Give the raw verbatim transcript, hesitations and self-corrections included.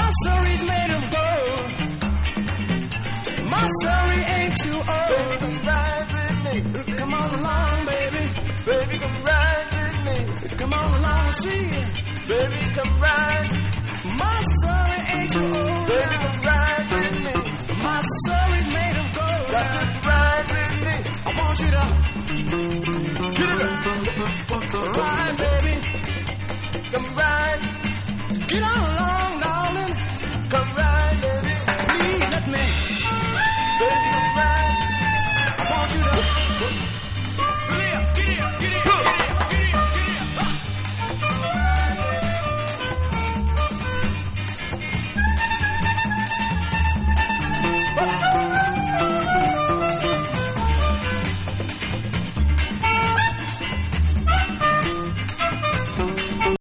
My Surrey's made of gold. My Surrey ain't too old. Baby, come ride with me. Come on along, baby. Baby, come ride with me. Come on along, see. Baby, come ride. My Surrey ain't too old. Baby, come ride with me. My Surrey's made of gold. Got to ride with me. I want you to get it up. Ride, baby.